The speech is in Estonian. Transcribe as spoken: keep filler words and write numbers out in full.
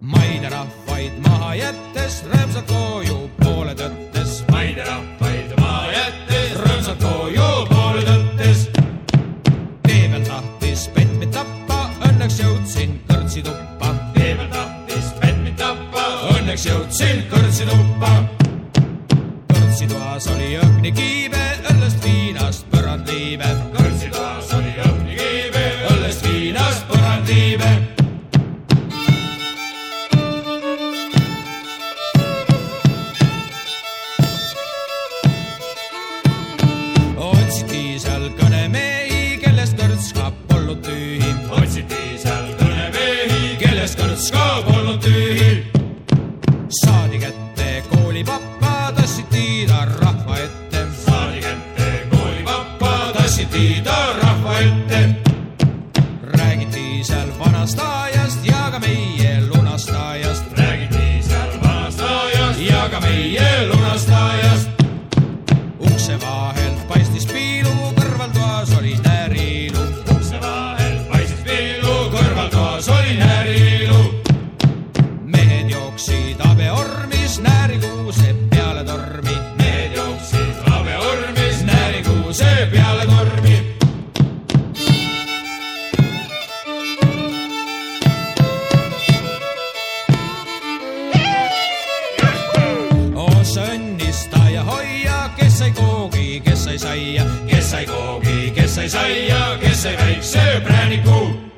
Maide rahvaid maha jättes, rõõmsalt koju poole tõttes. Maide rahvaid maha jättes, rõõmsalt koju poole tõttes. Tee peal tahtis petmit tappa, õnneks jõudsin kõrtsi tuppa. Tee peal tahtis petmit tappa, õnneks jõudsin kõrtsi tuppa. Kõrtsi toas oli õhnikiibe, õllest viinast põrandliive. Kõrtsi toas oli õhnikiibe, õllest viinast põrandliive. Otsiti seal kõnemehi, kellest kõrts ka polnud tühi. Otsiti seal kõnemehi, kellest kõrts ka polnud tühi. Saadi kätte koolipappa, tassiti ta rahva ette. Saadi kätte koolipappa, tassiti ta rahva ette. Räägiti seal vanast ajast ja ka meie lunastajast. Räägiti seal vanast ajast ja ka meie lunastajast. Ukse vahelt paistis piilu, kõrvaltoas oli nääriilu. Ukse vahelt paistis piilu, kõrvaltoas oli nääriilu. Mehed jooksid abeormis, näärikuuse peale tormi. Mehed jooksid abeormis, näärikuuse peale tormi. Õnnis ta ja hoia, kes sai koogi, kes sai saia, kes sai koogi, kes sai saia, kes sai väikse prääniku.